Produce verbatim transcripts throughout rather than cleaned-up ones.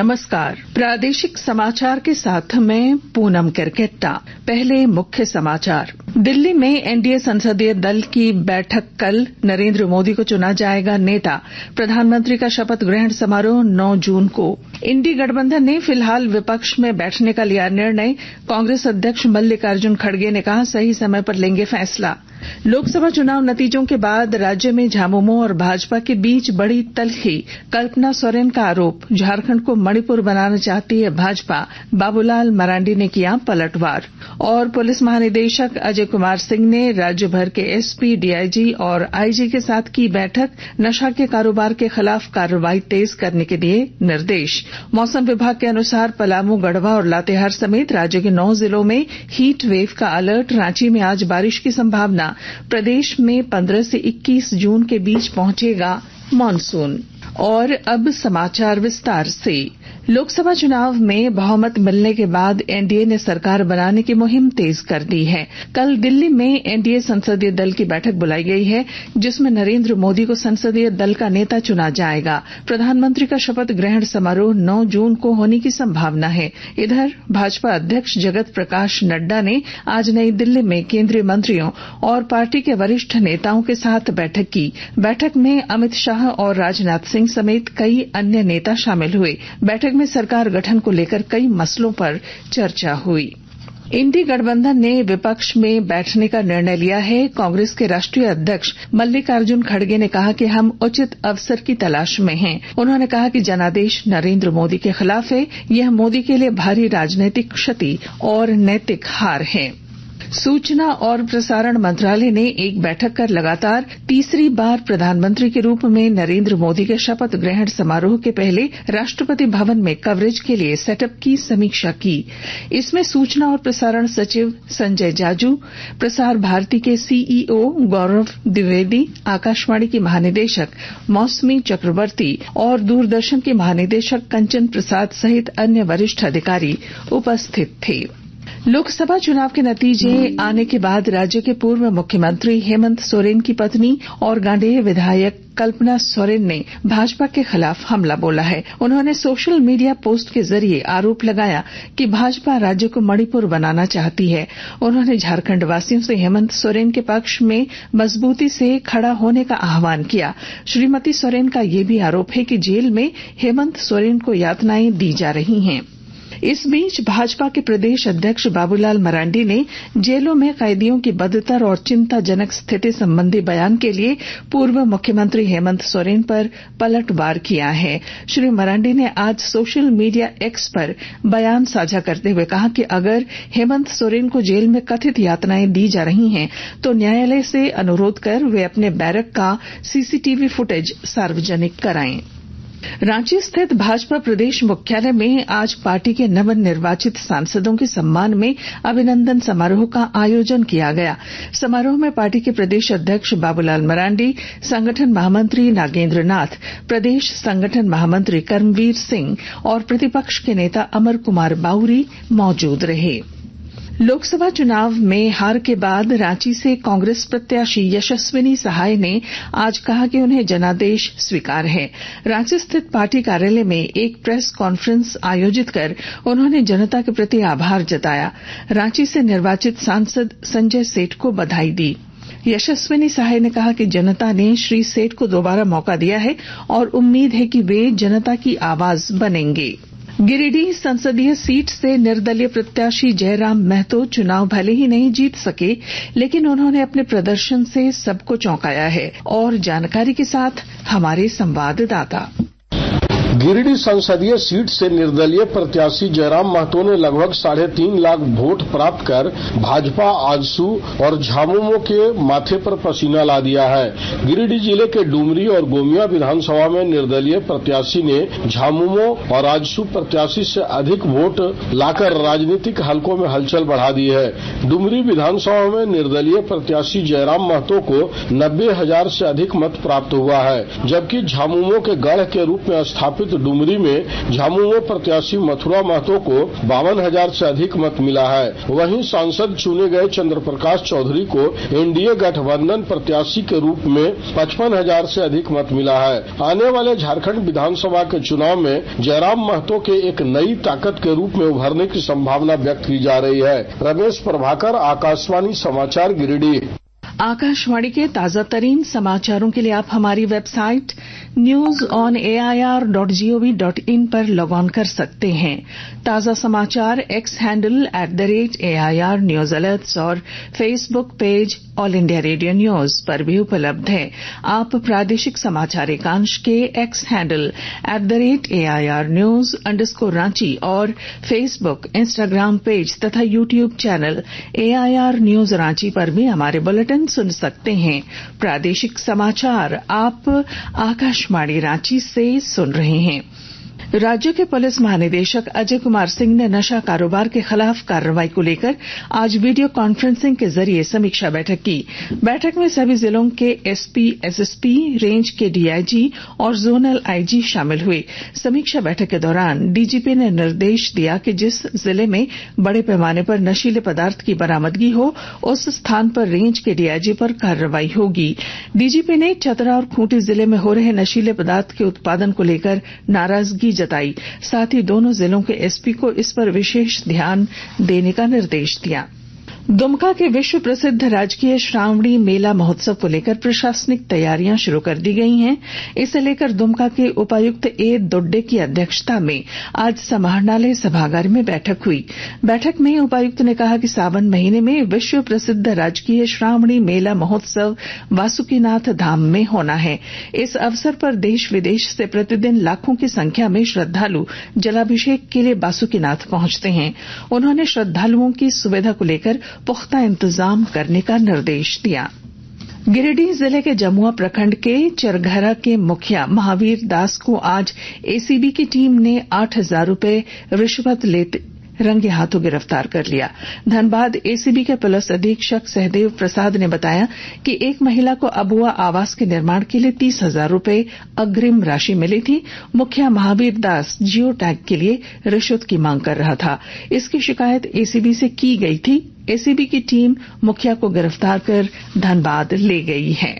नमस्कार। प्रादेशिक समाचार के साथ मैं पूनम केरकेट्टा। पहले मुख्य समाचार। दिल्ली में एनडीए संसदीय दल की बैठक कल। नरेंद्र मोदी को चुना जाएगा नेता। प्रधानमंत्री का शपथ ग्रहण समारोह नौ जून को। इंडी गठबंधन ने फिलहाल विपक्ष में बैठने का लिया निर्णय। कांग्रेस अध्यक्ष मल्लिकार्जुन खड़गे ने कहा सही समय पर लेंगे फैसला। लोकसभा चुनाव नतीजों के बाद राज्य में झामुमो और भाजपा के बीच बड़ी तल्खी। कल्पना सोरेन का आरोप, झारखंड को मणिपुर बनाना चाहती है भाजपा। बाबूलाल मरांडी ने किया पलटवार। और पुलिस महानिदेशक अजय कुमार सिंह ने राज्य भर के एसपी, डीआईजी और आईजी के साथ की बैठक। नशा के कारोबार के खिलाफ कार्रवाई तेज करने के दिए निर्देश। मौसम विभाग के अनुसार पलामू, गढ़वा और लातेहार समेत राज्य के नौ जिलों में हीट वेव का अलर्ट। रांची में आज बारिश की संभावना। प्रदेश में पंद्रह से इक्कीस जून के बीच पहुंचेगा मॉनसून। और अब समाचार विस्तार से। लोकसभा चुनाव में बहुमत मिलने के बाद एनडीए ने सरकार बनाने की मुहिम तेज कर दी है। कल दिल्ली में एनडीए संसदीय दल की बैठक बुलाई गई है, जिसमें नरेंद्र मोदी को संसदीय दल का नेता चुना जाएगा। प्रधानमंत्री का शपथ ग्रहण समारोह नौ जून को होने की संभावना है। इधर भाजपा अध्यक्ष जगत प्रकाश नड्डा ने आज नई दिल्ली में केंद्रीय मंत्रियों और पार्टी के वरिष्ठ नेताओं के साथ बैठक की। बैठक में अमित शाह और राजनाथ सिंह समेत कई अन्य नेता शामिल हुए। बैठक में सरकार गठन को लेकर कई मसलों पर चर्चा हुई। इंडी गठबंधन ने विपक्ष में बैठने का निर्णय लिया है। कांग्रेस के राष्ट्रीय अध्यक्ष मल्लिकार्जुन खड़गे ने कहा कि हम उचित अवसर की तलाश में हैं। उन्होंने कहा कि जनादेश नरेंद्र मोदी के खिलाफ है। यह मोदी के लिए भारी राजनीतिक क्षति और नैतिक हार है। सूचना और प्रसारण मंत्रालय ने एक बैठक कर लगातार तीसरी बार प्रधानमंत्री के रूप में नरेंद्र मोदी के शपथ ग्रहण समारोह के पहले राष्ट्रपति भवन में कवरेज के लिए सेटअप की समीक्षा की। इसमें सूचना और प्रसारण सचिव संजय जाजू, प्रसार भारती के सीईओ गौरव द्विवेदी, आकाशवाणी की महानिदेशक मौसमी चक्रवर्ती और दूरदर्शन की महानिदेशक कंचन प्रसाद सहित अन्य वरिष्ठ अधिकारी उपस्थित थे। लोकसभा चुनाव के नतीजे आने के बाद राज्य के पूर्व मुख्यमंत्री हेमंत सोरेन की पत्नी और गांडेय विधायक कल्पना सोरेन ने भाजपा के खिलाफ हमला बोला है। उन्होंने सोशल मीडिया पोस्ट के जरिए आरोप लगाया कि भाजपा राज्य को मणिपुर बनाना चाहती है। उन्होंने झारखंड वासियों से हेमंत सोरेन के पक्ष में मजबूती से खड़ा होने का आह्वान किया। श्रीमती सोरेन का यह भी आरोप है कि जेल में हेमंत सोरेन को यातनाएं दी जा रही हैं। इस बीच भाजपा के प्रदेश अध्यक्ष बाबूलाल मरांडी ने जेलों में कैदियों की बदतर और चिंताजनक स्थिति संबंधी बयान के लिए पूर्व मुख्यमंत्री हेमंत सोरेन पर पलटवार किया है। श्री मरांडी ने आज सोशल मीडिया एक्स पर बयान साझा करते हुए कहा कि अगर हेमंत सोरेन को जेल में कथित यातनाएं दी जा रही हैं तो न्यायालय से अनुरोध कर वे अपने बैरक का सीसीटीवी फुटेज सार्वजनिक कराएं। रांची स्थित भाजपा प्रदेश मुख्यालय में आज पार्टी के नवनिर्वाचित सांसदों के सम्मान में अभिनंदन समारोह का आयोजन किया गया। समारोह में पार्टी के प्रदेश अध्यक्ष बाबूलाल मरांडी, संगठन महामंत्री नागेंद्र नाथ, प्रदेश संगठन महामंत्री कर्मवीर सिंह और प्रतिपक्ष के नेता अमर कुमार बाउरी मौजूद रहे। लोकसभा चुनाव में हार के बाद रांची से कांग्रेस प्रत्याशी यशस्विनी सहाय ने आज कहा कि उन्हें जनादेश स्वीकार है। रांची स्थित पार्टी कार्यालय में एक प्रेस कॉन्फ्रेंस आयोजित कर उन्होंने जनता के प्रति आभार जताया। रांची से निर्वाचित सांसद संजय सेठ को बधाई दी। यशस्विनी सहाय ने कहा कि जनता ने श्री सेठ को दोबारा मौका दिया है और उम्मीद है कि वे जनता की आवाज बनेंगे। गिरिडीह संसदीय सीट से निर्दलीय प्रत्याशी जयराम महतो चुनाव भले ही नहीं जीत सके, लेकिन उन्होंने अपने प्रदर्शन से सबको चौंकाया है। और जानकारी के साथ हमारे संवाददाता। गिरिडीह संसदीय सीट से निर्दलीय प्रत्याशी जयराम महतो ने लगभग साढ़े तीन लाख वोट प्राप्त कर भाजपा, आजसू और झामुमो के माथे पर पसीना ला दिया है। गिरिडीह जिले के डुमरी और गोमिया विधानसभा में निर्दलीय प्रत्याशी ने झामुमो और आजसू प्रत्याशी से अधिक वोट लाकर राजनीतिक हलकों में हलचल बढ़ा दी है। डुमरी विधानसभा में निर्दलीय प्रत्याशी जयराम महतो को नब्बे हजार से अधिक मत प्राप्त हुआ है, जबकि झामुमो के गढ़ के रूप में स्थापित स्थापित डुमरी में झामुमो प्रत्याशी मथुरा महतो को बावन हजार से अधिक मत मिला है। वहीं सांसद चुने गए चंद्र प्रकाश चौधरी को एनडीए गठबंधन प्रत्याशी के रूप में पचपन हजार से अधिक मत मिला है। आने वाले झारखंड विधानसभा के चुनाव में जयराम महतो के एक नई ताकत के रूप में उभरने की संभावना व्यक्त की जा रही है। रमेश प्रभाकर, आकाशवाणी समाचार, गिरिडीह। आकाशवाणी के ताजा तरीन समाचारों के लिए आप हमारी website news on A I R dot G O V dot in पर लॉग ऑन कर सकते हैं। ताजा समाचार X handle at the rate A I R news alerts और Facebook page all India radio news पर भी उपलब्ध है। आप प्रादेशिक समाचार एकांश के X handle at the rate A I R news underscore Ranchi और फेसबुक, इंस्टाग्राम पेज तथा YouTube channel A I R news Ranchi पर भी हमारे बुलेटिन सुन सकते हैं। प्रादेशिक समाचार आप आकाशवाणी रांची से सुन रहे हैं। राज्य के पुलिस महानिदेशक अजय कुमार सिंह ने नशा कारोबार के खिलाफ कार्रवाई को लेकर आज वीडियो कॉन्फ्रेंसिंग के जरिए समीक्षा बैठक की। बैठक में सभी जिलों के एसपी, एसएसपी, रेंज के डीआईजी और जोनल आईजी शामिल हुए। समीक्षा बैठक के दौरान डीजीपी ने निर्देश दिया कि जिस जिले में बड़े पैमाने पर नशीले पदार्थ की बरामदगी हो, उस स्थान पर रेंज के डीआईजी पर कार्रवाई होगी। डीजीपी ने चतरा और खूंटी जिले में हो रहे नशीले पदार्थ के उत्पादन को लेकर नाराजगी जताई। साथ ही दोनों जिलों के एसपी को इस पर विशेष ध्यान देने का निर्देश दिया। दुमका के विश्व प्रसिद्ध राजकीय श्रावणी मेला महोत्सव को लेकर प्रशासनिक तैयारियां शुरू कर दी गई हैं। इसे लेकर दुमका के उपायुक्त ए दोड्डे की अध्यक्षता में आज समाहरणालय सभागार में बैठक हुई। बैठक में उपायुक्त ने कहा कि सावन महीने में विश्व प्रसिद्ध राजकीय श्रावणी मेला महोत्सव वासुकीनाथ धाम में होना है। इस अवसर पर देश विदेश से प्रतिदिन लाखों की संख्या में श्रद्धालु जलाभिषेक के लिए बासुकीनाथ पहुंचते हैं। उन्होंने श्रद्धालुओं की सुविधा को लेकर पुख्ता इंतजाम करने का निर्देश दिया। गिरिडीह जिले के जमुआ प्रखंड के चरघरा के मुखिया महावीर दास को आज एसीबी की टीम ने आठ हजार रूपये रिश्वत लेते रंगे हाथों गिरफ्तार कर लिया। धनबाद एसीबी के पुलिस अधीक्षक सहदेव प्रसाद ने बताया कि एक महिला को अबुआ आवास के निर्माण के लिए तीस हजार रूपये अग्रिम राशि मिली थी। मुखिया महावीर दास जियो टैग के लिए रिश्वत की मांग कर रहा था। इसकी शिकायत एसीबी से की गई थी। एसीबी की टीम मुखिया को गिरफ्तार कर धनबाद ले गई है।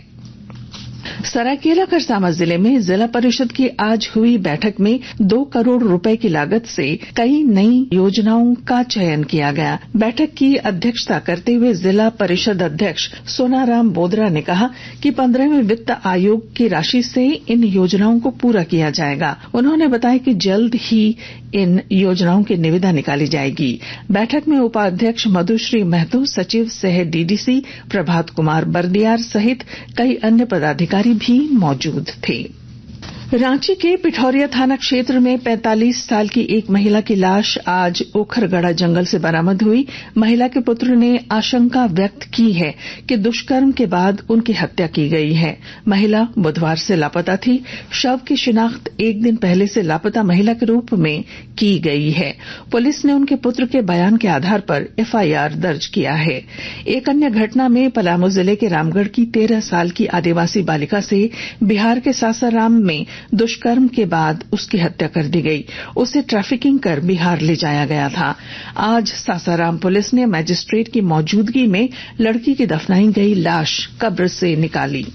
सरायकेला खरसावां जिले में जिला परिषद की आज हुई बैठक में दो करोड़ रुपए की लागत से कई नई योजनाओं का चयन किया गया। बैठक की अध्यक्षता करते हुए जिला परिषद अध्यक्ष सोनाराम बोदरा ने कहा कि पंद्रहवें वित्त आयोग की राशि से इन योजनाओं को पूरा किया जाएगा। उन्होंने बताया कि जल्द ही इन योजनाओं की निविदा निकाली जाएगी। बैठक में उपाध्यक्ष मधुश्री महतो, सचिव सह डीडीसी प्रभात कुमार बर्दियार सहित कई अन्य पदाधिकारी भी मौजूद थे। रांची के पिठौरिया थाना क्षेत्र में पैंतालीस साल की एक महिला की लाश आज ओखरगड़ा जंगल से बरामद हुई। महिला के पुत्र ने आशंका व्यक्त की है कि दुष्कर्म के बाद उनकी हत्या की गई है। महिला बुधवार से लापता थी। शव की शिनाख्त एक दिन पहले से लापता महिला के रूप में की गई है। पुलिस ने उनके पुत्र के बयान के आधार पर एफआईआर दर्ज किया है। एक अन्य घटना में पलामू जिले के रामगढ़ की तेरह साल की आदिवासी बालिका से बिहार के सासाराम में दुष्कर्म के बाद उसकी हत्या कर दी गई। उसे ट्रैफिकिंग कर बिहार ले जाया गया था। आज सासाराम पुलिस ने मजिस्ट्रेट की मौजूदगी में लड़की की दफनाई गई लाश कब्र से निकाली।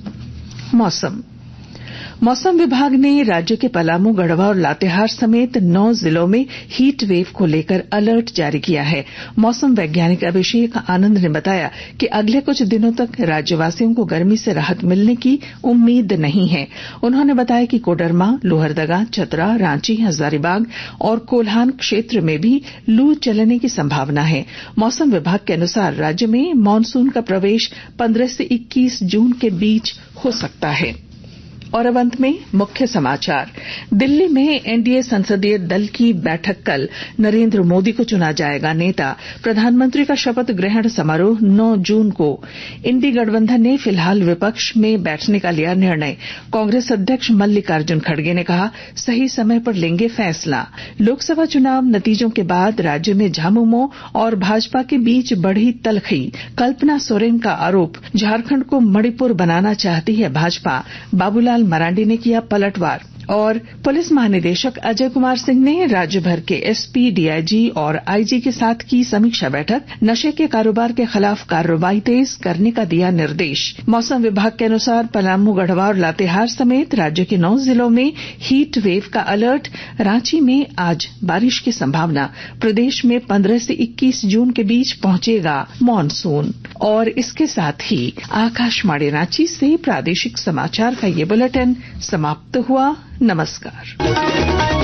मौसम मौसम विभाग ने राज्य के पलामू, गढ़वा और लातेहार समेत नौ जिलों में हीट वेव को लेकर अलर्ट जारी किया है। मौसम वैज्ञानिक अभिषेक आनंद ने बताया कि अगले कुछ दिनों तक राज्यवासियों को गर्मी से राहत मिलने की उम्मीद नहीं है। उन्होंने बताया कि कोडरमा, लोहरदगा, चतरा, रांची, हजारीबाग और कोल्हान क्षेत्र में भी लू चलने की संभावना है। मौसम विभाग के अनुसार राज्य में मानसून का प्रवेश पंद्रह से इक्कीस जून के बीच हो सकता है। और अब अंत में मुख्य समाचार। दिल्ली में एनडीए संसदीय दल की बैठक कल। नरेंद्र मोदी को चुना जाएगा नेता। प्रधानमंत्री का शपथ ग्रहण समारोह नौ जून को। इंडी गठबंधन ने फिलहाल विपक्ष में बैठने का लिया निर्णय। कांग्रेस अध्यक्ष मल्लिकार्जुन खड़गे ने कहा सही समय पर लेंगे फैसला। लोकसभा चुनाव नतीजों के बाद राज्य में झामुमो और भाजपा के बीच बढ़ी तलखी। कल्पना सोरेन का आरोप, झारखंड को मणिपुर बनाना चाहती है भाजपा। बाबूलाल मरांडी ने किया पलटवार। और पुलिस महानिदेशक अजय कुमार सिंह ने राज्य भर के एसपी, डीआईजी और आईजी के साथ की समीक्षा बैठक। नशे के कारोबार के खिलाफ कार्रवाई तेज करने का दिया निर्देश। मौसम विभाग के अनुसार पलामू, गढ़वा और लातेहार समेत राज्य के नौ जिलों में हीट वेव का अलर्ट। रांची में आज बारिश की संभावना। प्रदेश में पंद्रह से इक्कीस जून के बीच पहुंचेगा मॉनसून। और इसके साथ ही आकाशवाणी रांची से प्रादेशिक समाचार का ये बुलेटिन समाप्त हुआ। नमस्कार।